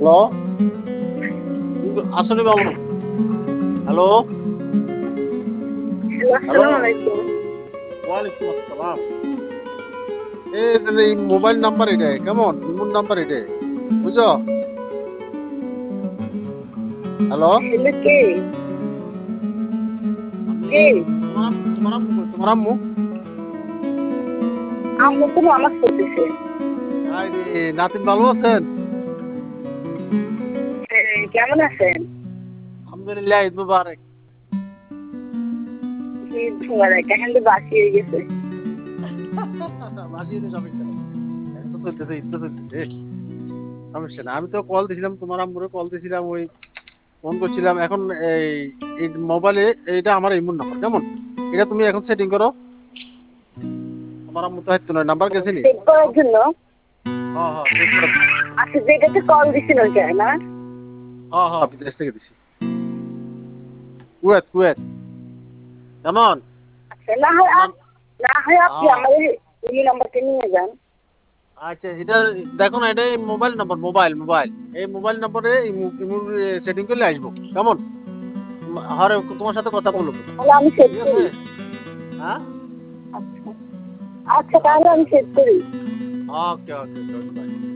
Hello, আসলে বাবু। Hello, hello, hello, আসসালামু আলাইকুম। ওয়ালাইকুম আসসালাম। এই মোবাইল নাম্বার এটা কেমন ইমুন নাম্বার এটা বুঝছো? হ্যালো, হ্যালো, কে? আমি কে? তোমার আম্মু আম্মু তো নামাজ পড়তেছে। আরে নাতিন ভালো আছেন? হ্যাঁ, কেমন আছেন? আলহামদুলিল্লাহ, ঈদ মুবারক। ঈদ মুবারক। এখন তো বাসি হয়ে গেছে। বাসি হলে সমস্যা নেই। এই তো চলতেছে, ঈদ তো চলতেছে, সমস্যা না। আমি তো কল দিছিলাম, তোমার আম্মুরে কল দিছিলাম, ওই ফোন করছিলাম। এখন এই এই মোবাইলে এইটা আমার ইমুন নাম্বার কেমন, এটা তুমি এখন সেটিং করো। তোমার আম্মু তো হয়তো নয় নাম্বার গেছে নি। চেক করার জন্য। হ্যাঁ হ্যাঁ, চেক করে দাও। আচ্ছা, যেটাতে কল দিছিল যায় না? হ্যাঁ হ্যাঁ, বিদেশ থেকে দিছি, কুয়েত কুয়েত। কেমন আচ্ছা, না হয় তোমার? না হয় আপনি হ্যাঁ, আমাদের এই নাম্বারটা নিয়ে যান। আচ্ছা, এটা দেখো না, এটা মোবাইল নাম্বার, মোবাইল এই মোবাইল নম্বরে সেটিং করলে আসবো কেমন। হরে তোমার সাথে কথা বলবো, তাহলে আমি সেট ঠিক আছে? করি। হ্যাঁ, আচ্ছা, আচ্ছা, তাহলে আমি সেট করি। Okay okay okay, by.